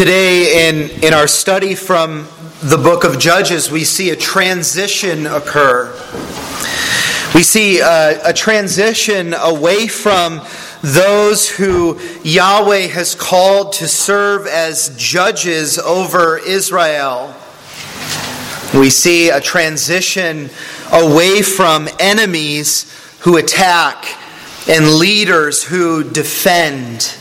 Today in our study from the book of Judges, we see a transition occur. We see a transition away from those who Yahweh has called to serve as judges over Israel. We see a transition away from enemies who attack and leaders who defend.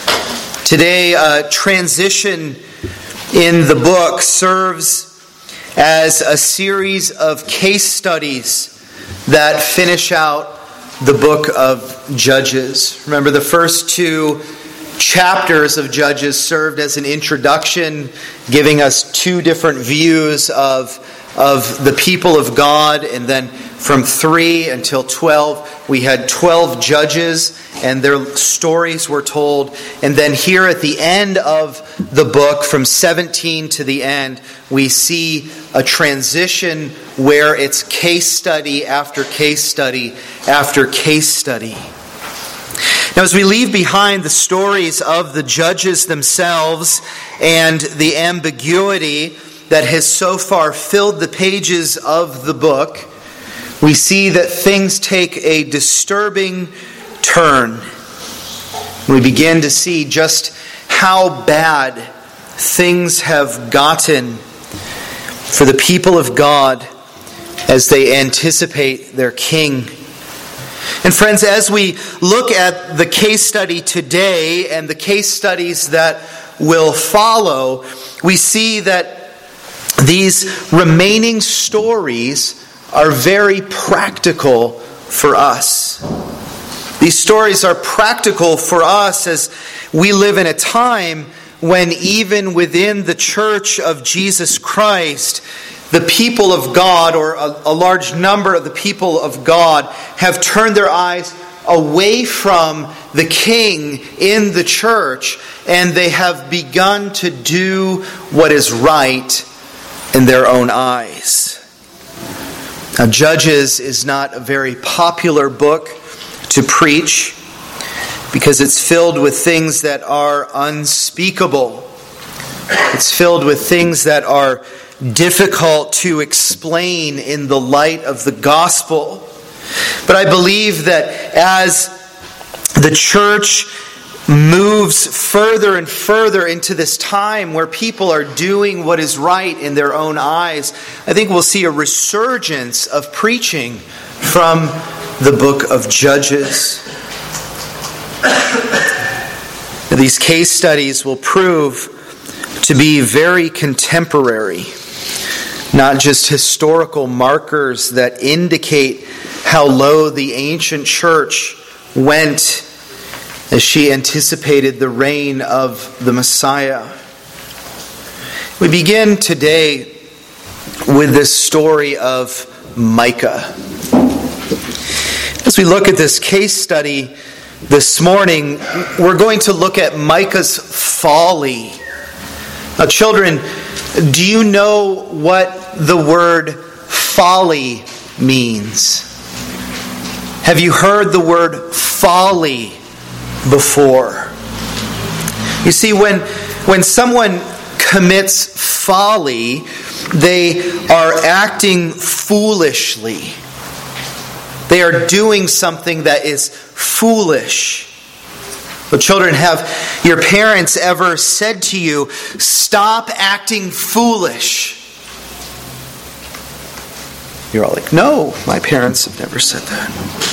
Today, a transition in the book serves as a series of case studies that finish out the book of Judges. Remember, the first two chapters of Judges served as an introduction, giving us two different views of the people of God. And then from 3 until 12, we had 12 judges and their stories were told. And then here at the end of the book, from 17 to the end, we see a transition where it's case study after case study after case study. Now, as we leave behind the stories of the judges themselves and the ambiguity that has so far filled the pages of the book, we see that things take a disturbing turn. We begin to see just how bad things have gotten for the people of God as they anticipate their king. And friends, as we look at the case study today and the case studies that will follow, we see that these remaining stories are very practical for us. These stories are practical for us as we live in a time when even within the church of Jesus Christ, the people of God, or a large number of the people of God, have turned their eyes away from the king in the church, and they have begun to do what is right in their own eyes. Now, Judges is not a very popular book to preach because it's filled with things that are unspeakable. It's filled with things that are difficult to explain in the light of the gospel. But I believe that as the church moves further and further into this time where people are doing what is right in their own eyes, I think we'll see a resurgence of preaching from the book of Judges. These case studies will prove to be very contemporary, not just historical markers that indicate how low the ancient church went as she anticipated the reign of the Messiah. We begin today with this story of Micah. As we look at this case study this morning, we're going to look at Micah's folly. Now, children, do you know what the word folly means? Have you heard the word folly before? You see, when someone commits folly, they are acting foolishly. They are doing something that is foolish. Well, children, have your parents ever said to you, "Stop acting foolish"? You're all like, "No, my parents have never said that."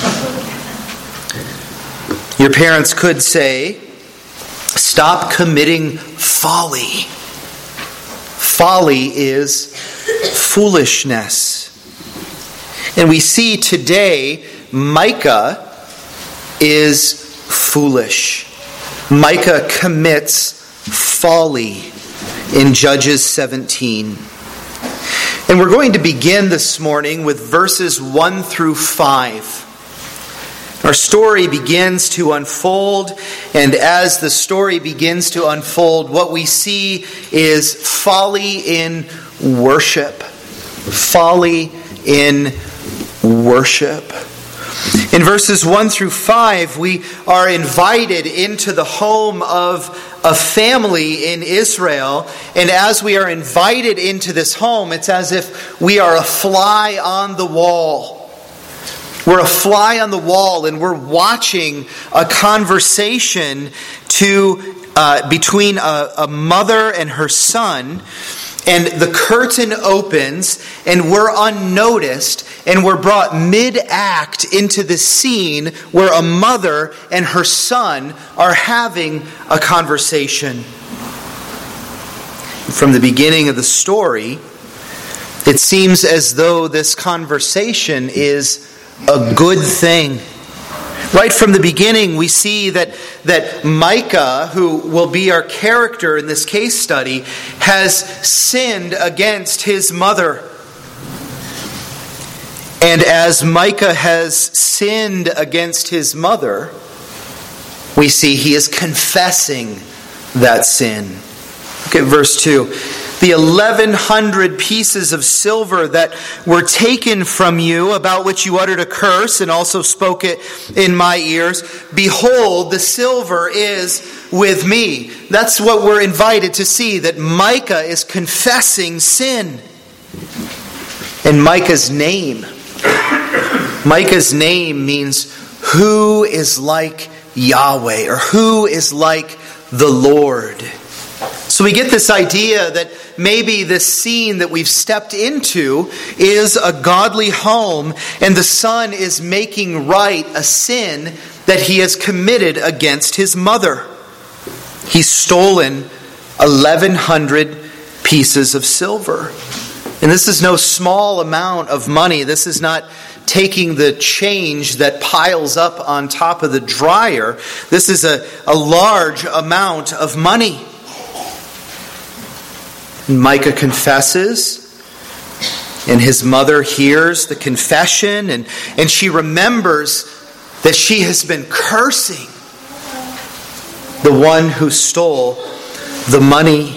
Your parents could say, "Stop committing folly." Folly is foolishness. And we see today Micah is foolish. Micah commits folly in Judges 17. And we're going to begin this morning with verses 1 through 5. Our story begins to unfold, and as the story begins to unfold, what we see is folly in worship. Folly in worship. In verses 1 through 5, we are invited into the home of a family in Israel. And as we are invited into this home, it's as if we are a fly on the wall. We're a fly on the wall, and we're watching a conversation between a mother and her son. And the curtain opens, and we're unnoticed, and we're brought mid-act into the scene where a mother and her son are having a conversation. From the beginning of the story, it seems as though this conversation is a good thing. Right from the beginning, we see that Micah, who will be our character in this case study, has sinned against his mother. And as Micah has sinned against his mother, we see he is confessing that sin. Look at verse 2. The 1,100 pieces of silver that were taken from you, about which you uttered a curse and also spoke it in my ears, behold, the silver is with me. That's what we're invited to see, that Micah is confessing sin. And Micah's name means who is like Yahweh, or who is like the Lord. So we get this idea that maybe this scene that we've stepped into is a godly home, and the son is making right a sin that he has committed against his mother. He's stolen 1,100 pieces of silver. And this is no small amount of money. This is not taking the change that piles up on top of the dryer. This is a large amount of money. Micah confesses, and his mother hears the confession, and she remembers that she has been cursing the one who stole the money.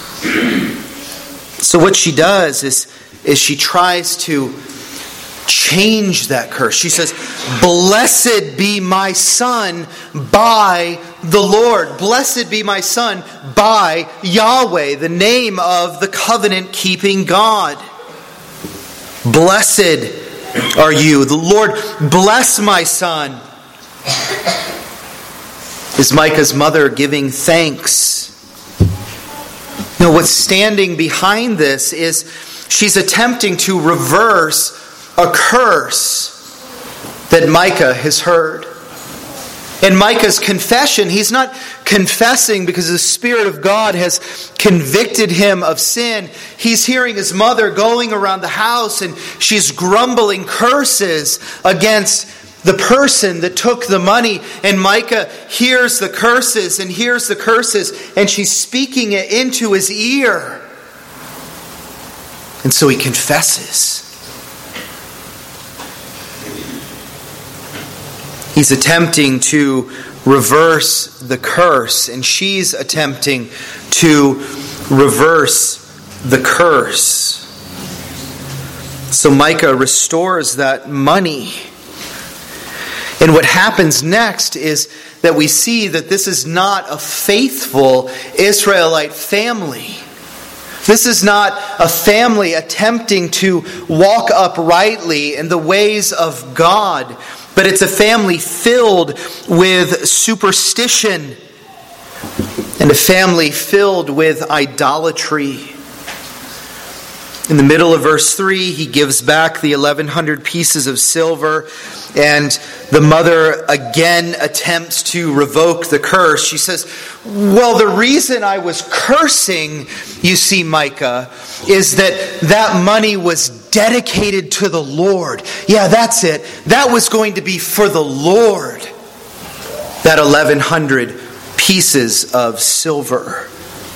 So what she does is she tries to change that curse. She says, "Blessed be my son by the Lord. Blessed be my son by Yahweh," the name of the covenant-keeping God. Blessed are you. The Lord bless my son. Is Micah's mother giving thanks? No, what's standing behind this is she's attempting to reverse a curse that Micah has heard. In Micah's confession, he's not confessing because the Spirit of God has convicted him of sin. He's hearing his mother going around the house, and she's grumbling curses against the person that took the money. And Micah hears the curses, and she's speaking it into his ear. And so he confesses. He's attempting to reverse the curse, and she's attempting to reverse the curse. So Micah restores that money. And what happens next is that we see that this is not a faithful Israelite family. This is not a family attempting to walk uprightly in the ways of God, but it's a family filled with superstition and a family filled with idolatry. In the middle of verse 3, he gives back the 1,100 pieces of silver, and the mother again attempts to revoke the curse. She says, "Well, the reason I was cursing, you see, Micah, is that money was dedicated to the Lord." Yeah, that's it. That was going to be for the Lord. That 1,100 pieces of silver.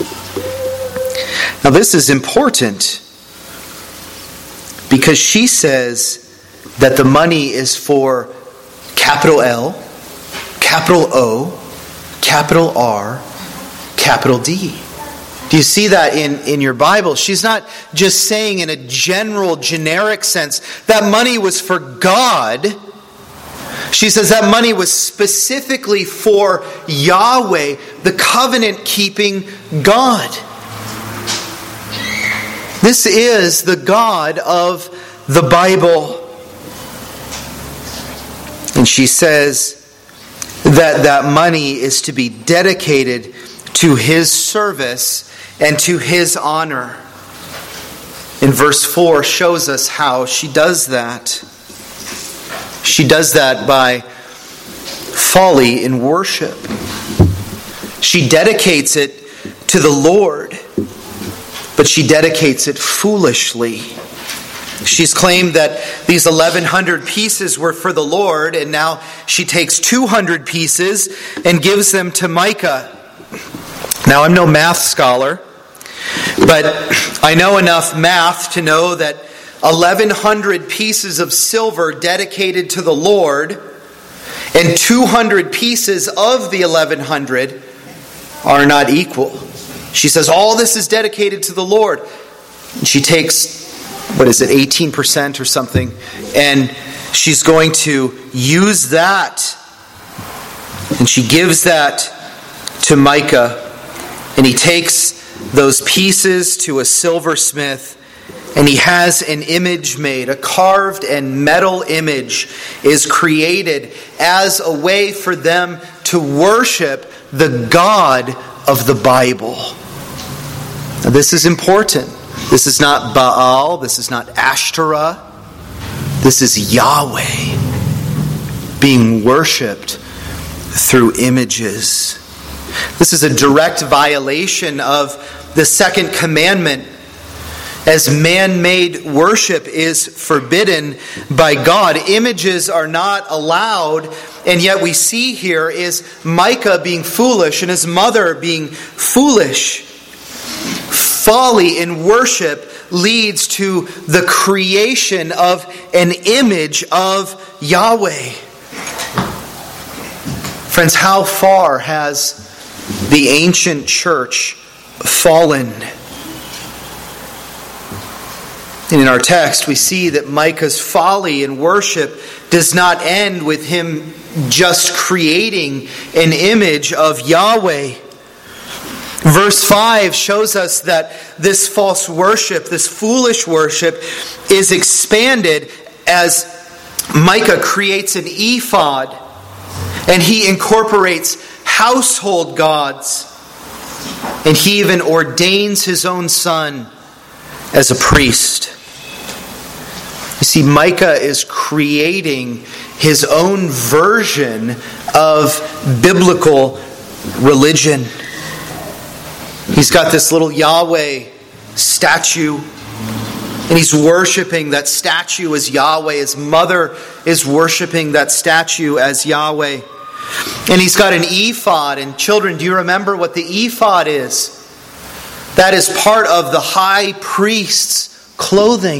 Now this is important, because she says that the money is for capital L, capital O, capital R, capital D. Do you see that in your Bible? She's not just saying in a general, generic sense that money was for God. She says that money was specifically for Yahweh, the covenant-keeping God. This is the God of the Bible. And she says that money is to be dedicated to His service and to His honor. In verse 4 shows us how she does that. She does that by folly in worship. She dedicates it to the Lord, but she dedicates it foolishly. She's claimed that these 1,100 pieces were for the Lord, and now she takes 200 pieces and gives them to Micah. Now, I'm no math scholar, but I know enough math to know that 1,100 pieces of silver dedicated to the Lord and 200 pieces of the 1,100 are not equal. She says all this is dedicated to the Lord. And she takes, 18% or something, and she's going to use that, and she gives that to Micah, and he takes those pieces to a silversmith, and he has an image made. A carved and metal image is created as a way for them to worship the God of the Bible. Now, this is important. This is not Baal. This is not Ashtoreth. This is Yahweh being worshipped through images. This is a direct violation of the second commandment, as man-made worship is forbidden by God. Images are not allowed, and yet we see here is Micah being foolish and his mother being foolish. Folly in worship leads to the creation of an image of Yahweh. Friends, how far has the ancient church fallen? And in our text, we see that Micah's folly in worship does not end with him just creating an image of Yahweh. Verse 5 shows us that this false worship, this foolish worship, is expanded as Micah creates an ephod, and he incorporates household gods, and he even ordains his own son as a priest. You see, Micah is creating his own version of biblical religion. He's got this little Yahweh statue, and he's worshiping that statue as Yahweh. His mother is worshiping that statue as Yahweh. And he's got an ephod. And children, do you remember what the ephod is? That is part of the high priest's clothing.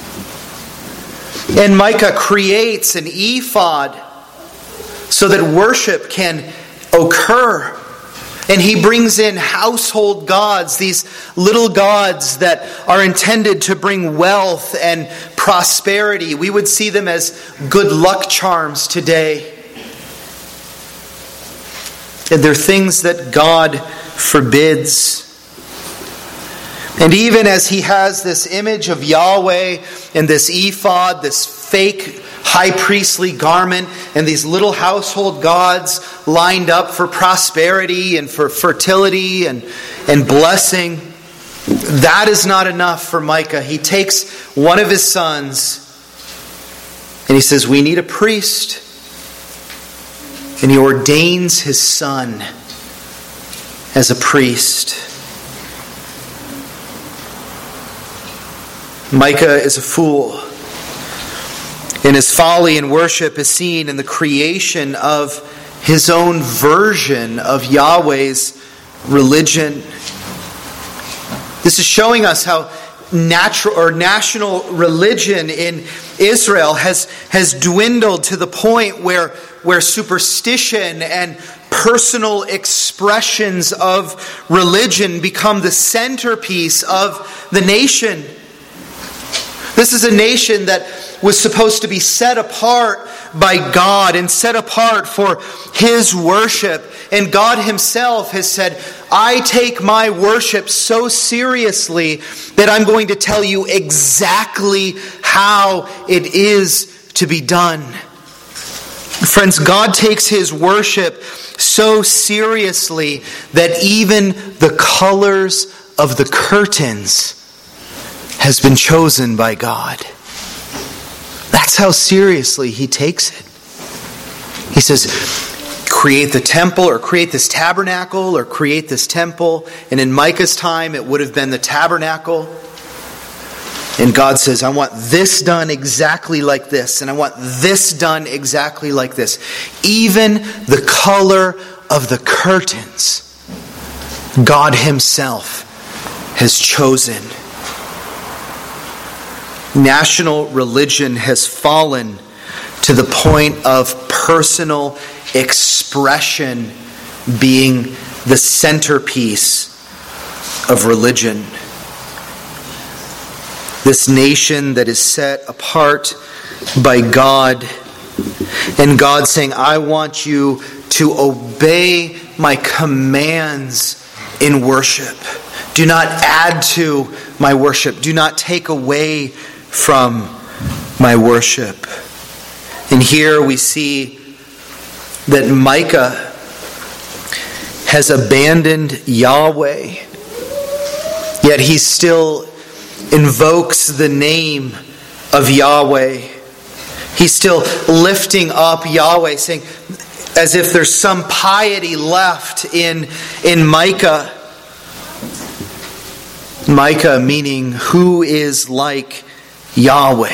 And Micah creates an ephod so that worship can occur. And he brings in household gods, these little gods that are intended to bring wealth and prosperity. We would see them as good luck charms today. And they're things that God forbids. And even as he has this image of Yahweh and this ephod, this fake high priestly garment, and these little household gods lined up for prosperity and for fertility and blessing, that is not enough for Micah. He takes one of his sons and he says, we need a priest. And he ordains his son as a priest. Micah is a fool. And his folly in worship is seen in the creation of his own version of Yahweh's religion. This is showing us how national religion in Israel has dwindled to the point where superstition and personal expressions of religion become the centerpiece of the nation. This is a nation that was supposed to be set apart by God and set apart for His worship. And God Himself has said, I take my worship so seriously that I'm going to tell you exactly how it is to be done. Friends, God takes His worship so seriously that even the colors of the curtains has been chosen by God. That's how seriously He takes it. He says, create the temple, or create this tabernacle, or create this temple. And in Micah's time, it would have been the tabernacle. And God says, I want this done exactly like this, and I want this done exactly like this. Even the color of the curtains, God Himself has chosen. National religion has fallen to the point of personal expression being the centerpiece of religion. This nation that is set apart by God, and God saying, I want you to obey my commands in worship. Do not add to my worship. Do not take away from my worship. And here we see that Micah has abandoned Yahweh, yet he still invokes the name of Yahweh. He's still lifting up Yahweh, saying, as if there's some piety left in Micah. Micah meaning, who is like Yahweh?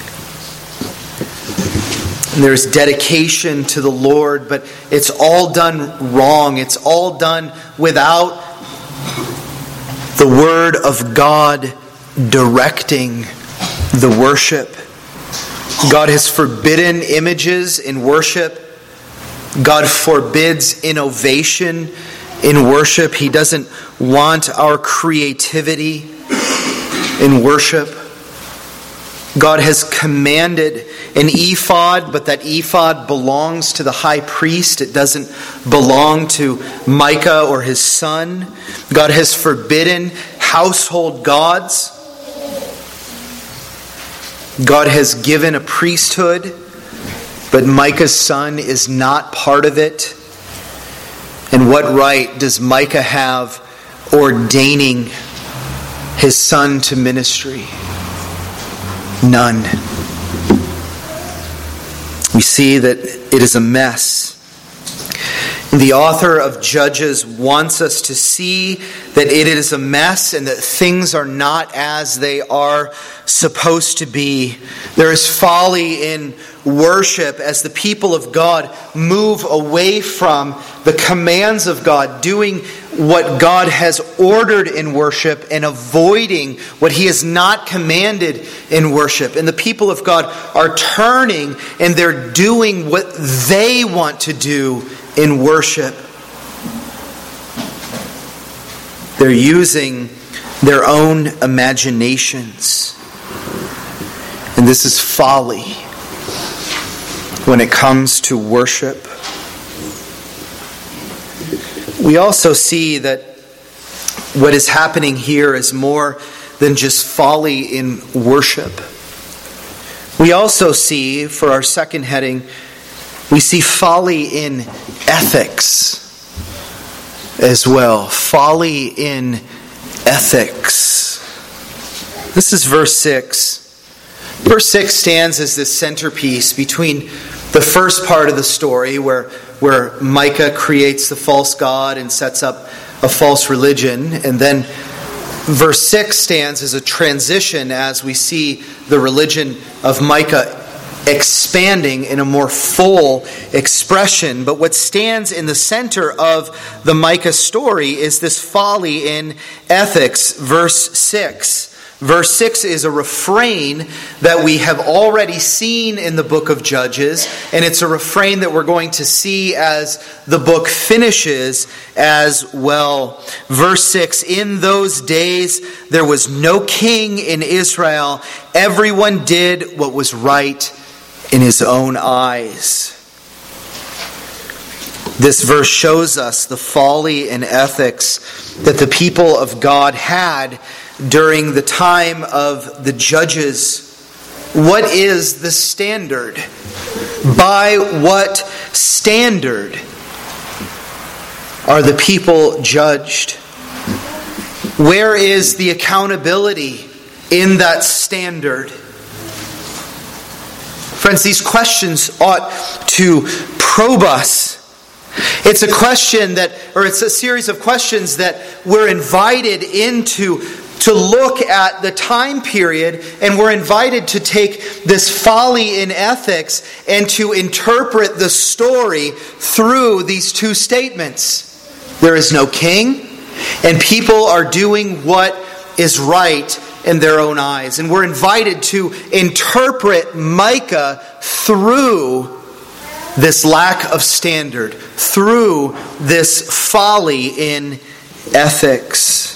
And there's dedication to the Lord, but it's all done wrong. It's all done without the Word of God directing the worship. God has forbidden images in worship. God forbids innovation in worship. He doesn't want our creativity in worship. God has commanded an ephod, but that ephod belongs to the high priest. It doesn't belong to Micah or his son. God has forbidden household gods. God has given a priesthood, but Micah's son is not part of it. And what right does Micah have ordaining his son to ministry? None. We see that it is a mess. The author of Judges wants us to see that it is a mess and that things are not as they are supposed to be. There is folly in worship as the people of God move away from the commands of God, doing what God has ordered in worship and avoiding what He has not commanded in worship. And the people of God are turning and they're doing what they want to do in worship. They're using their own imaginations. And this is folly when it comes to worship. We also see that what is happening here is more than just folly in worship. We also see, for our second heading, we see folly in ethics as well. Folly in ethics. This is verse 6. Verse 6 stands as this centerpiece between the first part of the story where Micah creates the false god and sets up a false religion, and then verse 6 stands as a transition as we see the religion of Micah expanding in a more full expression. But what stands in the center of the Micah story is this folly in ethics. Verse 6. Verse 6 is a refrain that we have already seen in the book of Judges, and it's a refrain that we're going to see as the book finishes as well. Verse 6, in those days there was no king in Israel. Everyone did what was right in his own eyes. This verse shows us the folly and ethics that the people of God had during the time of the judges. What is the standard? By what standard are the people judged? Where is the accountability in that standard? Friends, these questions ought to probe us. It's a series of questions that we're invited into to look at the time period, and we're invited to take this folly in ethics and to interpret the story through these two statements. There is no king, and people are doing what is right in their own eyes. And we're invited to interpret Micah through this lack of standard, through this folly in ethics.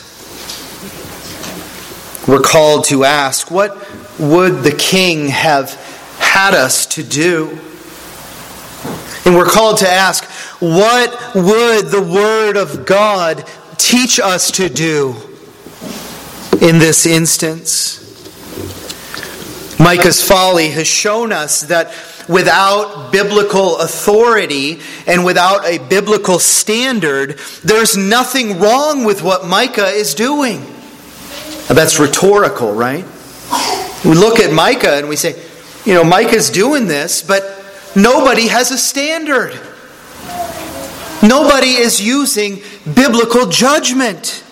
We're called to ask, what would the king have had us to do? And we're called to ask, what would the Word of God teach us to do in this instance? Micah's folly has shown us that without biblical authority and without a biblical standard, there's nothing wrong with what Micah is doing. Now, that's rhetorical, right? We look at Micah and we say, Micah's doing this, but nobody has a standard. Nobody is using biblical judgment.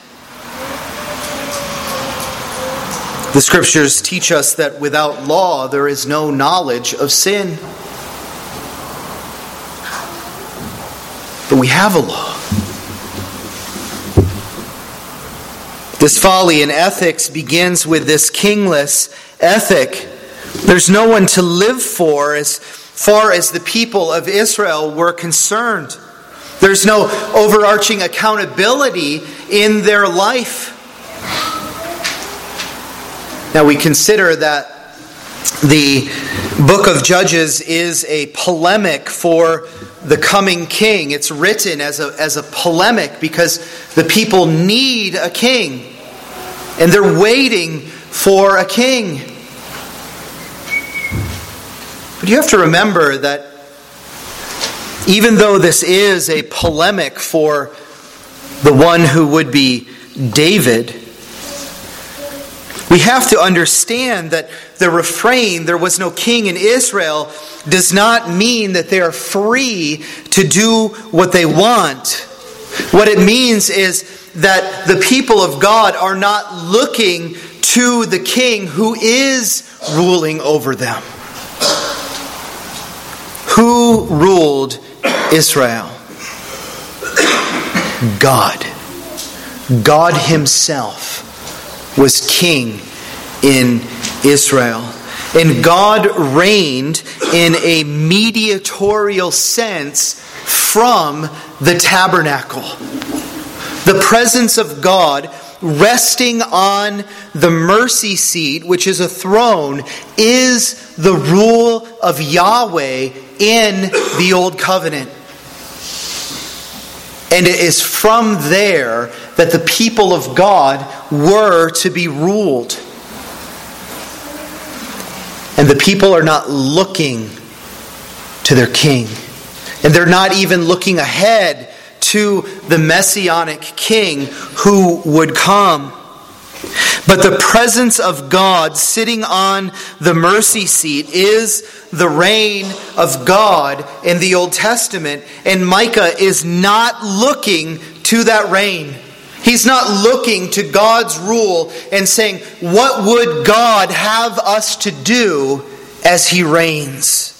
The Scriptures teach us that without law there is no knowledge of sin. But we have a law. This folly in ethics begins with this kingless ethic. There's no one to live for as far as the people of Israel were concerned. There's no overarching accountability in their life. Now we consider that the book of Judges is a polemic for the coming king. It's written as a polemic because the people need a king. And they're waiting for a king. But you have to remember that even though this is a polemic for the one who would be David, we have to understand that the refrain, "there was no king in Israel," does not mean that they are free to do what they want. What it means is that the people of God are not looking to the king who is ruling over them. Who ruled Israel? God. God Himself was king in Israel. And God reigned in a mediatorial sense from the tabernacle. The presence of God resting on the mercy seat, which is a throne, is the rule of Yahweh in the Old Covenant. And it is from there that the people of God were to be ruled. And the people are not looking to their king. And they're not even looking ahead to the Messianic king who would come. But the presence of God sitting on the mercy seat is the reign of God in the Old Testament. And Micah is not looking to that reign. He's not looking to God's rule and saying, what would God have us to do as He reigns?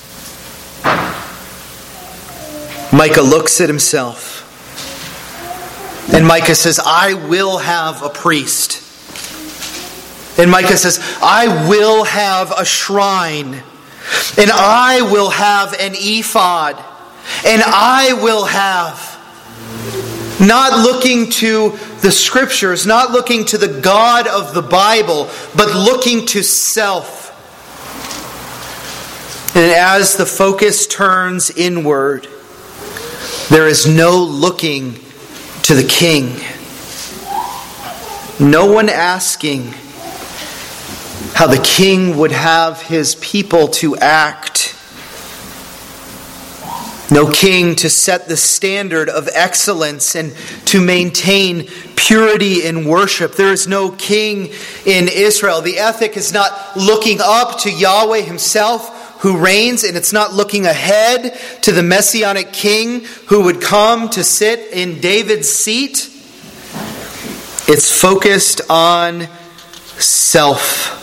Micah looks at himself. And Micah says, I will have a priest. And Micah says, I will have a shrine. And I will have an ephod. And I will have. Not looking to the Scriptures, not looking to the God of the Bible, but looking to self. And as the focus turns inward, there is no looking to the king. No one asking how the king would have his people to act. No king to set the standard of excellence and to maintain purity in worship. There is no king in Israel. The ethic is not looking up to Yahweh himself who reigns, and it's not looking ahead to the messianic king who would come to sit in David's seat. It's focused on self.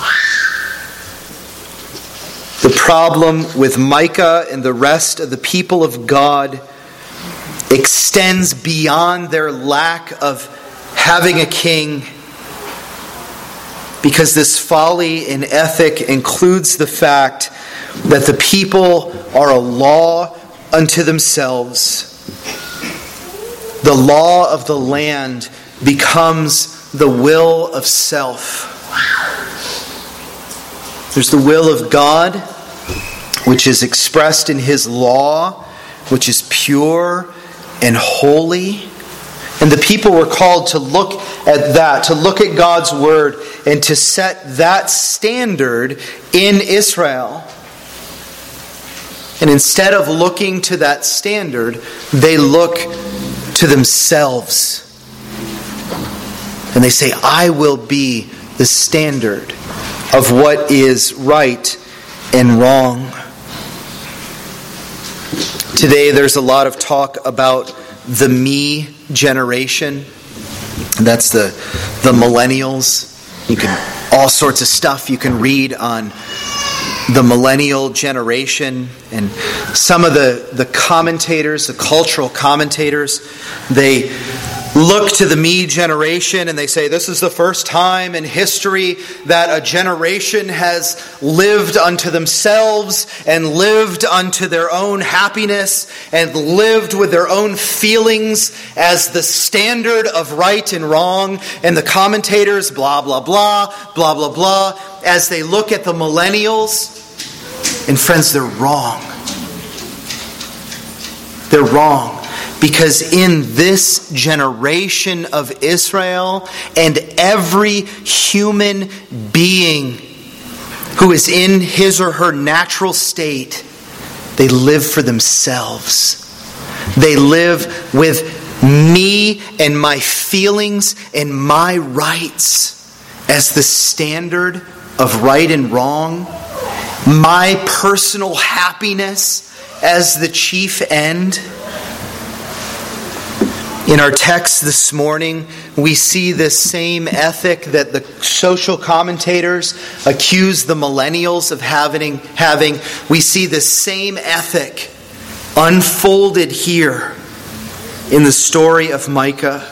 The problem with Micah and the rest of the people of God extends beyond their lack of having a king, because this folly in ethic includes the fact that the people are a law unto themselves. The law of the land becomes the will of self. There's the will of God, which is expressed in His law, which is pure and holy. And the people were called to look at that, to look at God's Word, and to set that standard in Israel. And instead of looking to that standard, they look to themselves. And they say, I will be the standard of what is right and wrong. Today there's a lot of talk about the me generation. That's the millennials. You can all sorts of stuff you can read on the millennial generation, and some of the commentators, the cultural commentators, they look to the me generation and they say this is the first time in history that a generation has lived unto themselves and lived unto their own happiness and lived with their own feelings as the standard of right and wrong. And the commentators, blah, blah, blah, blah, blah, blah, as they look at the millennials, and friends, they're wrong. They're wrong. Because in this generation of Israel, and every human being who is in his or her natural state, they live for themselves. They live with me and my feelings and my rights as the standard of right and wrong. My personal happiness as the chief end. In our text this morning, we see this same ethic that the social commentators accuse the millennials of having. We see this same ethic unfolded here in the story of Micah.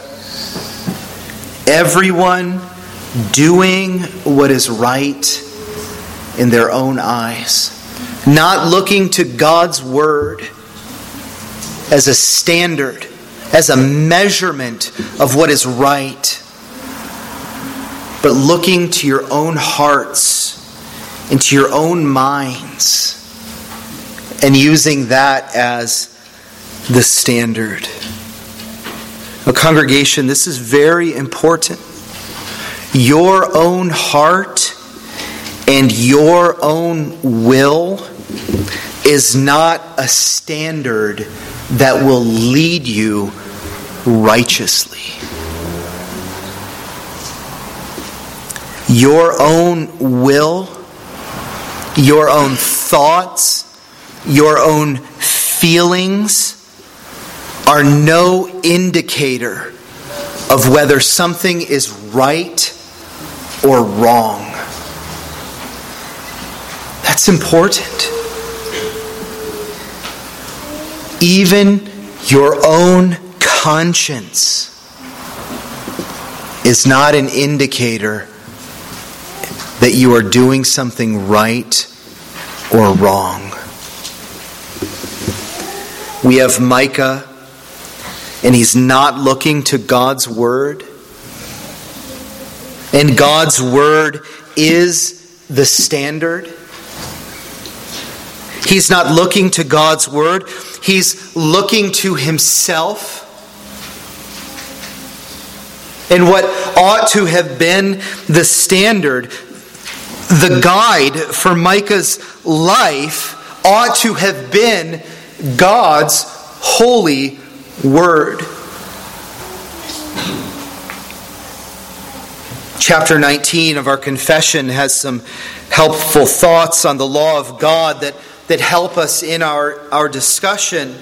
Everyone doing what is right in their own eyes, not looking to God's Word as a standard, as a measurement of what is right, but looking to your own hearts and to your own minds and using that as the standard. Now, congregation, this is very important. Your own heart and your own will is not a standard that will lead you righteously. Your own will, your own thoughts, your own feelings are no indicator of whether something is right or wrong. That's important. Even your own conscience is not an indicator that you are doing something right or wrong. We have Micah, and he's not looking to God's Word. And God's Word is the standard. He's not looking to God's word. He's looking to himself. And what ought to have been the standard, the guide for Micah's life, ought to have been God's holy word. Chapter 19 of our confession has some helpful thoughts on the law of God that help us in our discussion.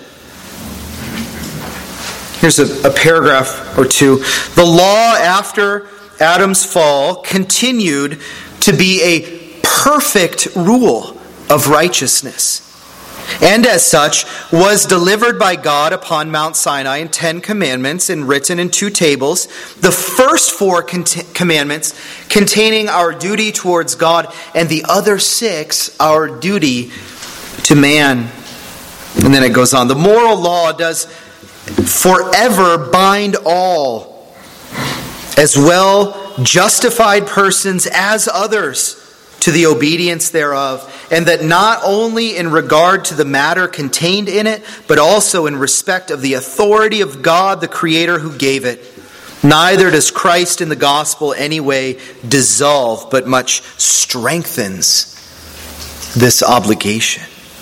Here's a paragraph or two. The law after Adam's fall continued to be a perfect rule of righteousness, and as such was delivered by God upon Mount Sinai in 10 commandments and written in 2 tables. The first 4 commandments containing our duty towards God, and the other 6 our duty to man. And then it goes on. The moral law does forever bind all, as well justified persons as others, to the obedience thereof, and that not only in regard to the matter contained in it, but also in respect of the authority of God the Creator who gave it. Neither does Christ in the gospel any way dissolve, but much strengthens this obligation.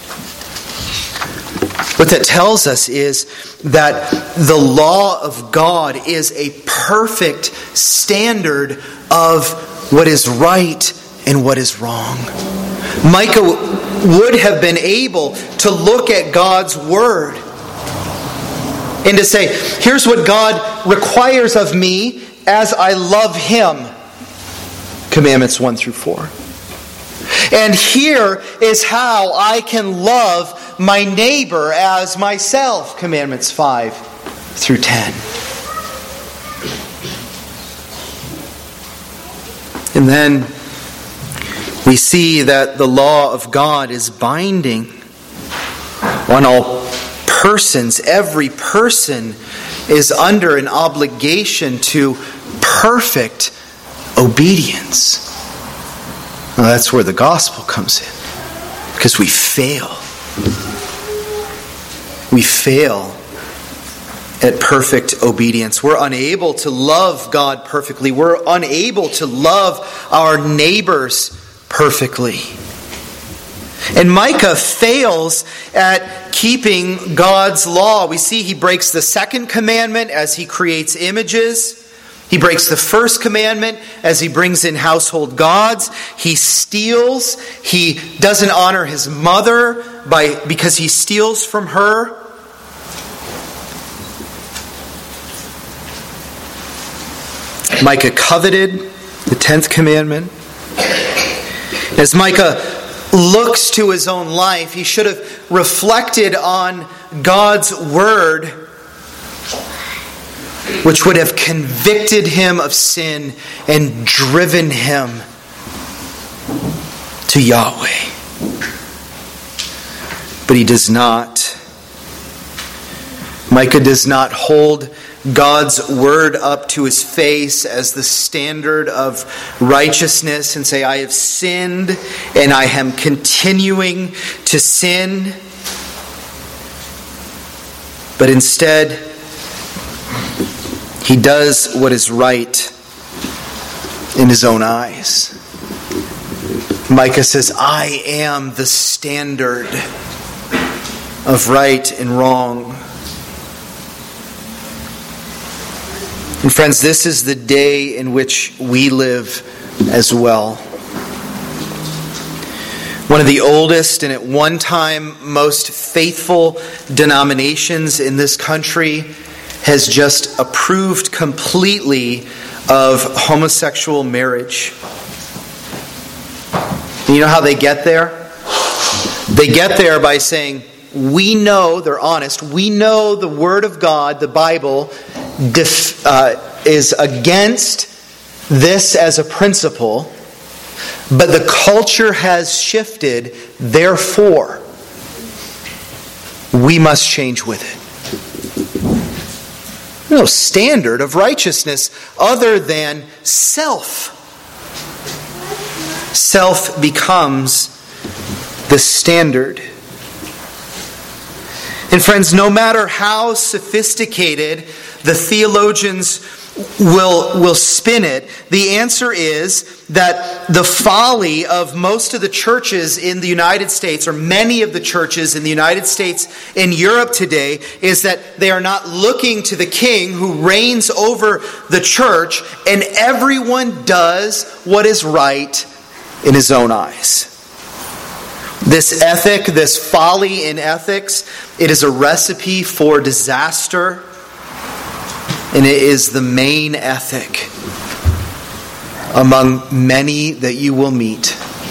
What that tells us is that the law of God is a perfect standard of what is right and what is wrong. Micah would have been able to look at God's word and to say, here's what God requires of me as I love him. Commandments 1 through 4. And here is how I can love my neighbor as myself. Commandments 5 through 10. And then we see that the law of God is binding on all persons. Every person is under an obligation to perfect obedience. Well, that's where the gospel comes in. Because we fail. We fail at perfect obedience. We're unable to love God perfectly. We're unable to love our neighbors perfectly. And Micah fails at keeping God's law. We see he breaks the second commandment as he creates images. He breaks the first commandment as he brings in household gods. He steals. He doesn't honor his mother because he steals from her. Micah coveted the 10th commandment. As Micah looks to his own life, he should have reflected on God's word, which would have convicted him of sin and driven him to Yahweh. But he does not. Micah does not hold God's word up to his face as the standard of righteousness and say, I have sinned and I am continuing to sin. But instead, he does what is right in his own eyes. Micah says, I am the standard of right and wrong. And friends, this is the day in which we live as well. One of the oldest and at one time most faithful denominations in this country has just approved completely of homosexual marriage. And you know how they get there? They get there by saying, we know, they're honest, we know the Word of God, the Bible, is against this as a principle, but the culture has shifted, therefore, we must change with it. No standard of righteousness other than self. Self becomes the standard. And friends, no matter how sophisticated the theologians will spin it, the answer is that the folly of most of the churches in the United States, or many of the churches in the United States and Europe today, is that they are not looking to the king who reigns over the church, and everyone does what is right in his own eyes. This ethic, this folly in ethics, it is a recipe for disaster. And it is the main ethic among many that you will meet,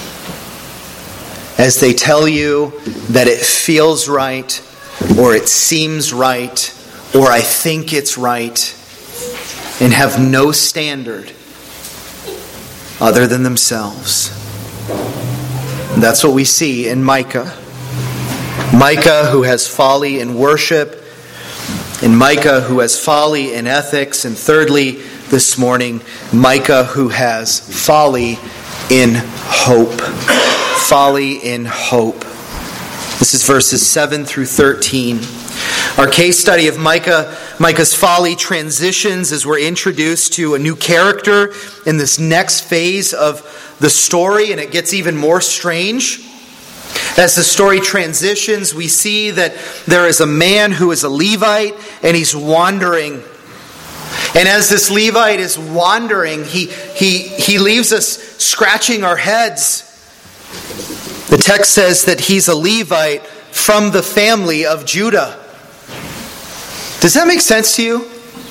as they tell you that it feels right, or it seems right, or I think it's right, and have no standard other than themselves. And that's what we see in Micah. Micah, who has folly in worship, and Micah, who has folly in ethics, and thirdly, this morning, Micah, who has folly in hope. Folly in hope. This is verses 7 through 13. Our case study of Micah's folly transitions as we're introduced to a new character in this next phase of the story, and it gets even more strange. As the story transitions, we see that there is a man who is a Levite, and he's wandering. And as this Levite is wandering, he leaves us scratching our heads. The text says that he's a Levite from the family of Judah. Does that make sense to you?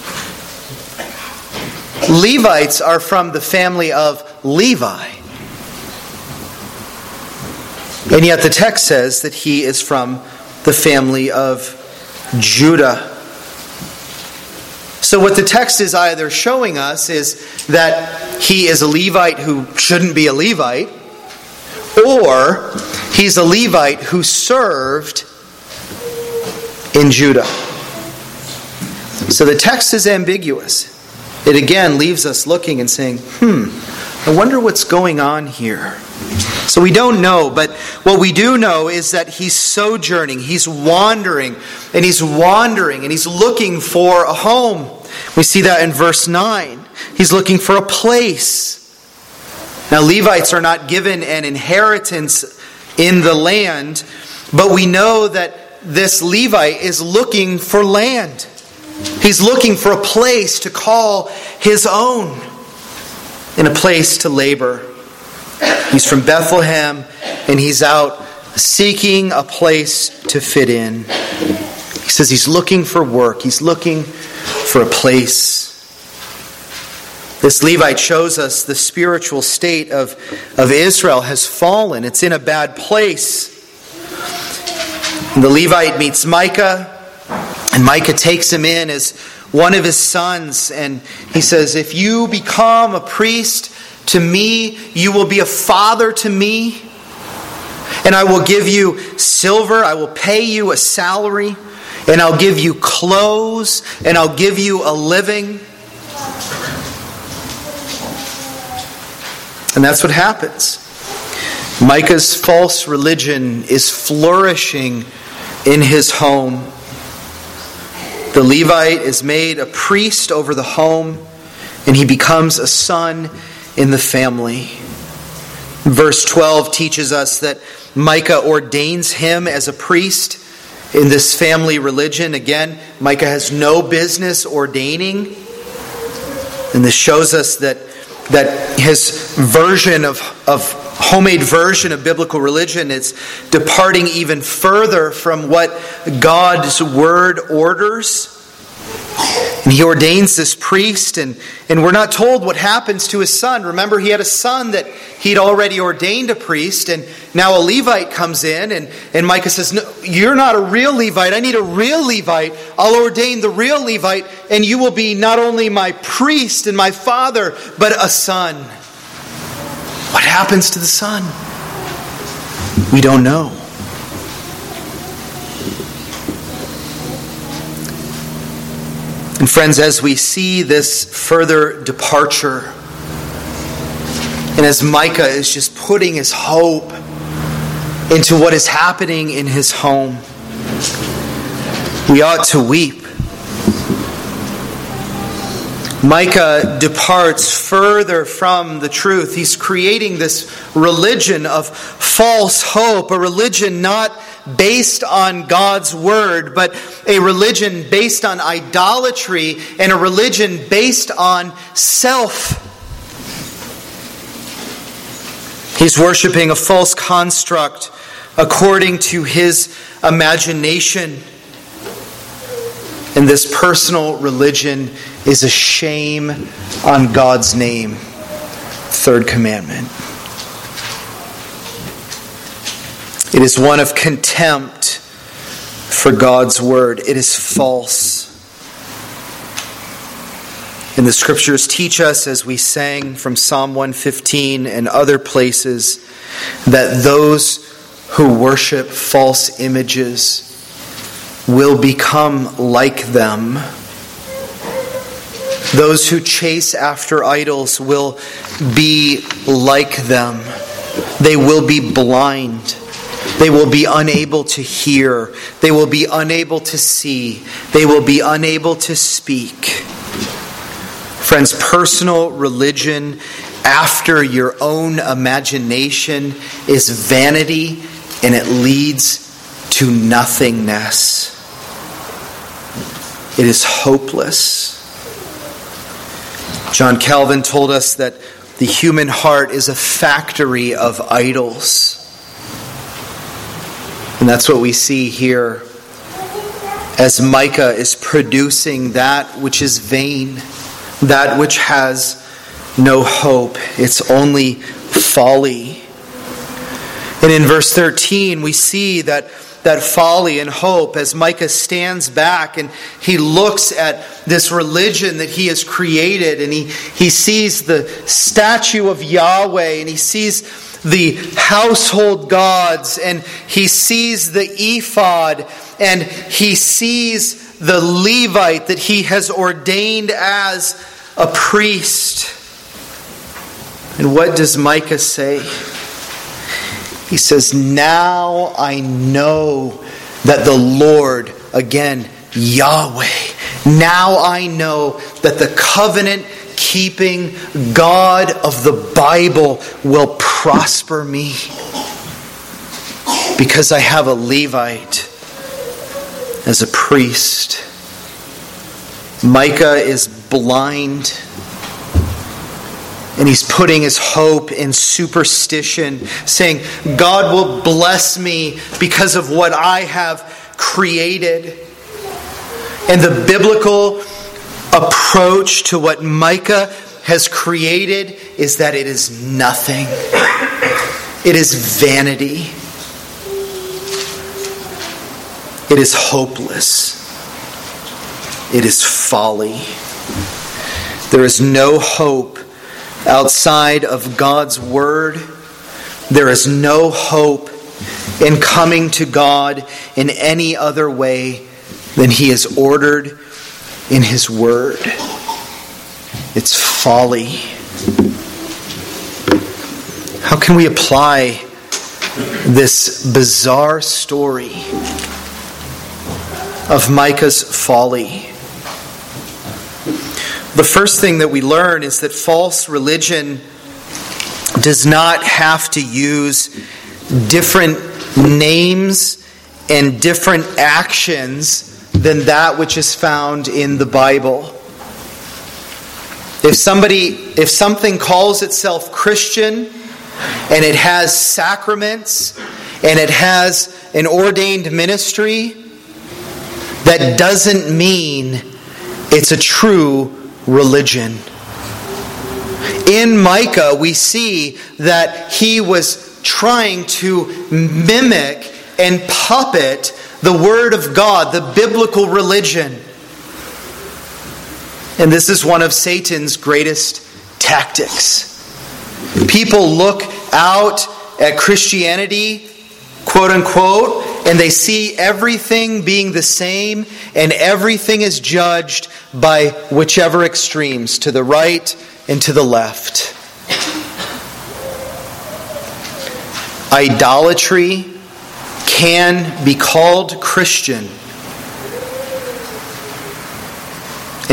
Levites are from the family of Levi. And yet the text says that he is from the family of Judah. So what the text is either showing us is that he is a Levite who shouldn't be a Levite, or he's a Levite who served in Judah. So the text is ambiguous. It again leaves us looking and saying, I wonder what's going on here. So we don't know, but what we do know is that he's sojourning, he's wandering, and he's looking for a home. We see that in verse 9. He's looking for a place. Now, Levites are not given an inheritance in the land, but we know that this Levite is looking for land. He's looking for a place to call his own, and a place to labor. He's from Bethlehem, and he's out seeking a place to fit in. He says he's looking for work. He's looking for a place. This Levite shows us the spiritual state of Israel has fallen. It's in a bad place. And the Levite meets Micah, and Micah takes him in as one of his sons, and he says, if you become a priest to me, you will be a father to me, and I will give you silver, I will pay you a salary, and I'll give you clothes, and I'll give you a living. And that's what happens. Micah's false religion is flourishing in his home. The Levite is made a priest over the home, and he becomes a son in the family. Verse 12 teaches us that Micah ordains him as a priest in this family religion. Again, Micah has no business ordaining. And this shows us that his version of homemade version of biblical religion is departing even further from what God's word orders. And he ordains this priest, and we're not told what happens to his son. Remember, he had a son that he'd already ordained a priest, and now a Levite comes in, and Micah says, no, you're not a real Levite. I need a real Levite. I'll ordain the real Levite, and you will be not only my priest and my father, but a son. What happens to the son? We don't know. And friends, as we see this further departure, and as Micah is just putting his hope into what is happening in his home, we ought to weep. Micah departs further from the truth. He's creating this religion of false hope, a religion not based on God's word, but a religion based on idolatry and a religion based on self. He's worshiping a false construct according to his imagination. And this personal religion is a shame on God's name. Third commandment. It is one of contempt for God's word. It is false. And the scriptures teach us, as we sang from Psalm 115 and other places, that those who worship false images will become like them. Those who chase after idols will be like them. They will be blind. They will be unable to hear. They will be unable to see. They will be unable to speak. Friends, personal religion after your own imagination is vanity, and it leads to nothingness. It is hopeless. John Calvin told us that the human heart is a factory of idols. And that's what we see here as Micah is producing that which is vain, that which has no hope. It's only folly. And in verse 13, we see that folly and hope as Micah stands back and he looks at this religion that he has created, and he sees the statue of Yahweh, and he sees the household gods, and he sees the ephod, and he sees the Levite that he has ordained as a priest. And what does Micah say? He says, "Now I know that the Lord," again, Yahweh, "now I know that the covenant-keeping God of the Bible will prosper me, because I have a Levite as a priest." Micah is blind, and he's putting his hope in superstition, saying, God will bless me because of what I have created. And the biblical approach to what Micah has created is that it is nothing. It is vanity. It is hopeless. It is folly. There is no hope outside of God's word. There is no hope in coming to God in any other way than He has ordered in His word. It's folly. How can we apply this bizarre story of Micah's folly? The first thing that we learn is that false religion does not have to use different names and different actions than that which is found in the Bible. If something calls itself Christian and it has sacraments and it has an ordained ministry, that doesn't mean it's a true religion. In Micah, we see that he was trying to mimic and puppet the Word of God, the biblical religion. And this is one of Satan's greatest tactics. People look out at Christianity, quote unquote, and they see everything being the same, and everything is judged by whichever extremes, to the right and to the left. Idolatry can be called Christian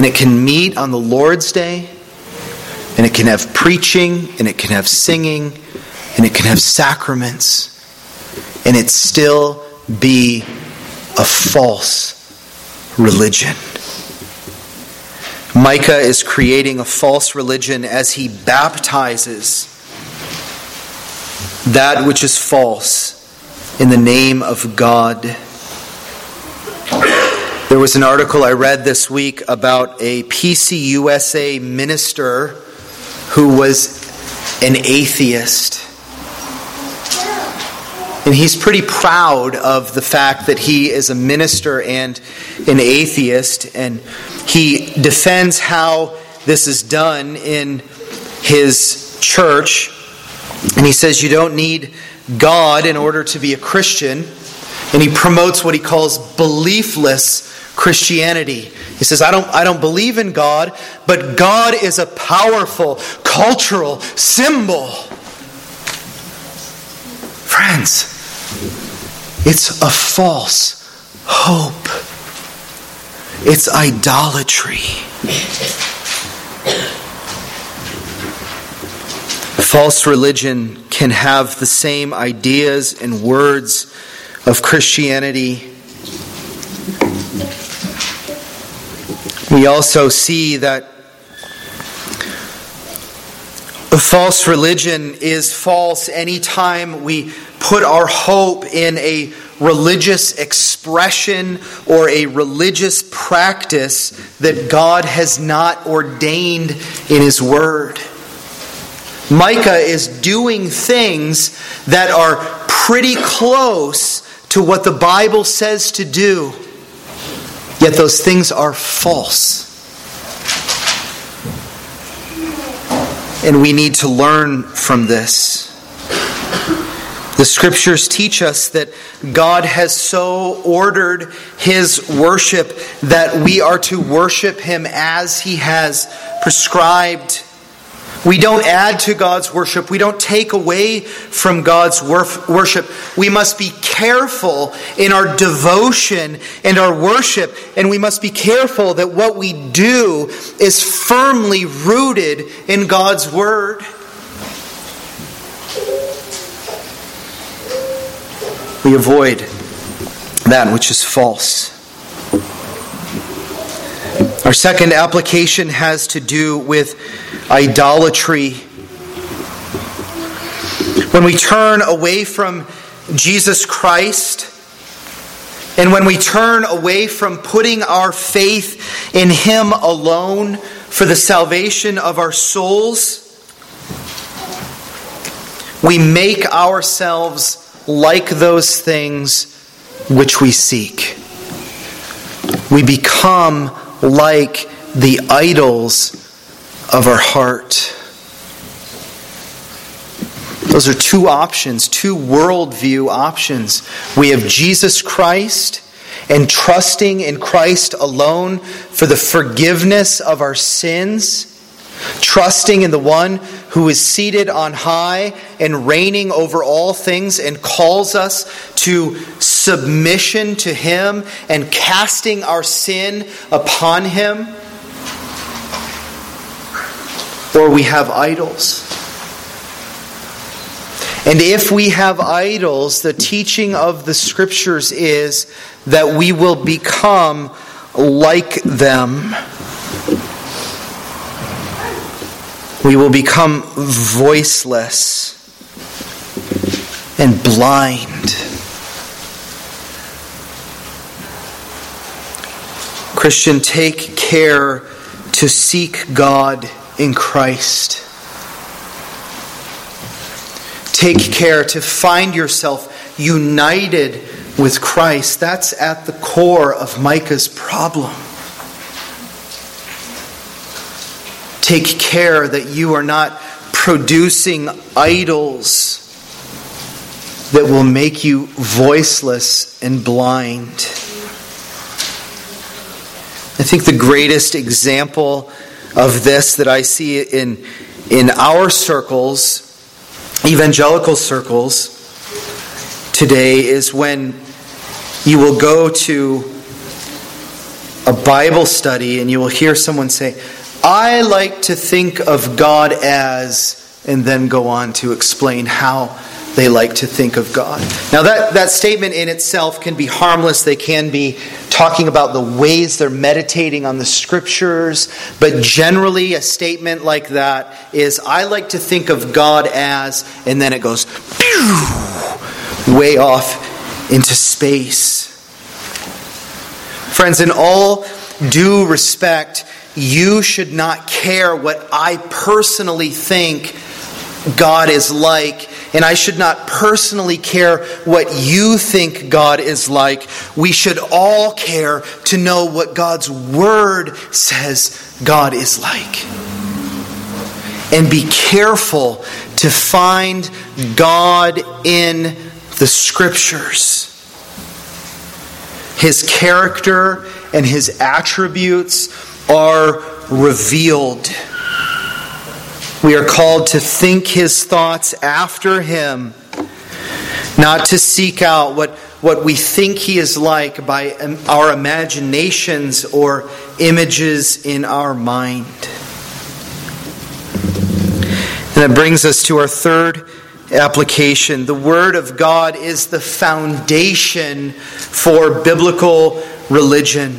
And it can meet on the Lord's Day, and it can have preaching, and it can have singing, and it can have sacraments, and it still be a false religion. Micah is creating a false religion as he baptizes that which is false in the name of God. There was an article I read this week about a PCUSA minister who was an atheist. And he's pretty proud of the fact that he is a minister and an atheist. And he defends how this is done in his church. And he says you don't need God in order to be a Christian. And he promotes what he calls beliefless Christianity. He says, I don't believe in God, but God is a powerful cultural symbol. Friends, it's a false hope. It's idolatry. False religion can have the same ideas and words of Christianity. We also see that a false religion is false anytime we put our hope in a religious expression or a religious practice that God has not ordained in His Word. Micah is doing things that are pretty close to what the Bible says to do, yet those things are false. And we need to learn from this. The Scriptures teach us that God has so ordered His worship that we are to worship Him as He has prescribed. We don't add to God's worship. We don't take away from God's worship. We must be careful in our devotion and our worship, and we must be careful that what we do is firmly rooted in God's Word. We avoid that which is false. Our second application has to do with idolatry. When we turn away from Jesus Christ, and when we turn away from putting our faith in Him alone for the salvation of our souls, we make ourselves like those things which we seek. We become like the idols of our heart. Those are two options, two worldview options. We have Jesus Christ and trusting in Christ alone for the forgiveness of our sins, trusting in the one who is seated on high and reigning over all things and calls us to submission to Him and casting our sin upon Him. Or we have idols. And if we have idols, the teaching of the Scriptures is that we will become like them. We will become voiceless and blind. Christian, take care to seek God in Christ. Take care to find yourself united with Christ. That's at the core of Micah's problem. Take care that you are not producing idols that will make you voiceless and blind. I think the greatest example of this that I see in our circles, evangelical circles today, is when you will go to a Bible study and you will hear someone say, I like to think of God as, and then go on to explain how they like to think of God. Now that statement in itself can be harmless. They can be talking about the ways they're meditating on the Scriptures. But generally a statement like that is, I like to think of God as, and then it goes way off into space. Friends, in all due respect, you should not care what I personally think God is like, and I should not personally care what you think God is like. We should all care to know what God's Word says God is like. And be careful to find God in the Scriptures. His character and His attributes are revealed. We are called to think His thoughts after Him, not to seek out what we think He is like by our imaginations or images in our mind. And that brings us to our third application. The Word of God is the foundation for biblical religion.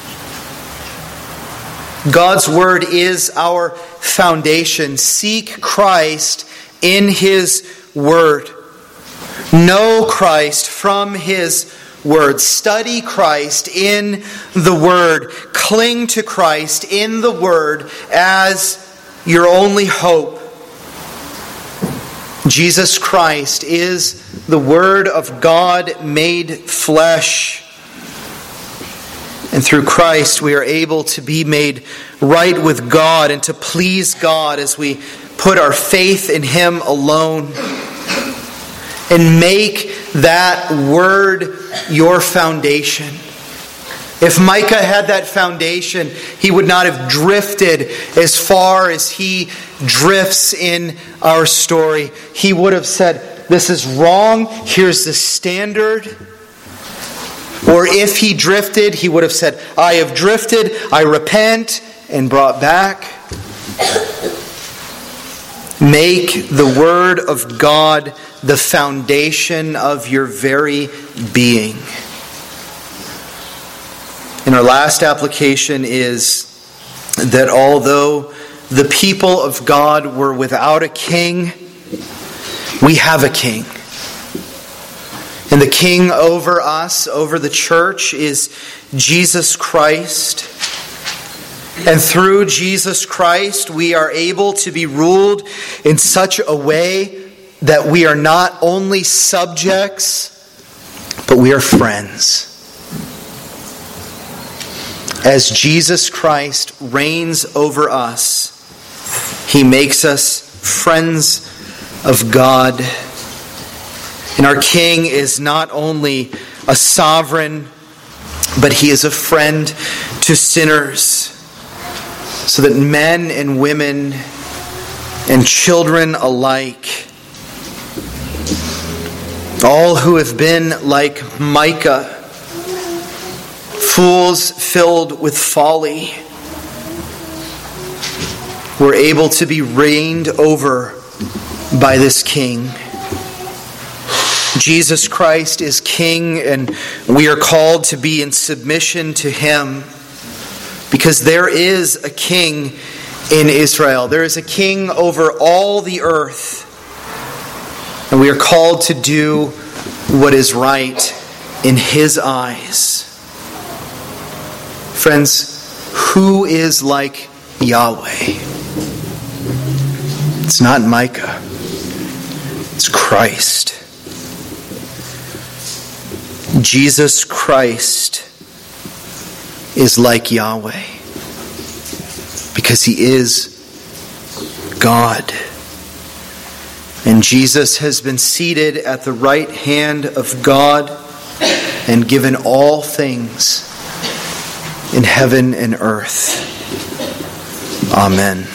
God's Word is our foundation. Seek Christ in His Word. Know Christ from His Word. Study Christ in the Word. Cling to Christ in the Word as your only hope. Jesus Christ is the Word of God made flesh. And through Christ we are able to be made right with God and to please God as we put our faith in Him alone. And make that Word your foundation. If Micah had that foundation, he would not have drifted as far as he drifts in our story. He would have said, this is wrong, here's the standard. Or if he drifted, he would have said, I have drifted, I repent, and brought back. Make the Word of God the foundation of your very being. And our last application is that although the people of God were without a king, we have a king. And the king over us, over the church, is Jesus Christ. And through Jesus Christ, we are able to be ruled in such a way that we are not only subjects, but we are friends. As Jesus Christ reigns over us, He makes us friends of God. And our King is not only a sovereign, but He is a friend to sinners, so that men and women and children alike, all who have been like Micah, fools filled with folly, were able to be reigned over by this King. Jesus Christ is King, and we are called to be in submission to Him, because there is a King in Israel. There is a King over all the earth, and we are called to do what is right in His eyes. Friends, who is like Yahweh? It's not Micah. It's Christ. Jesus Christ is like Yahweh because He is God. And Jesus has been seated at the right hand of God and given all things in heaven and earth. Amen.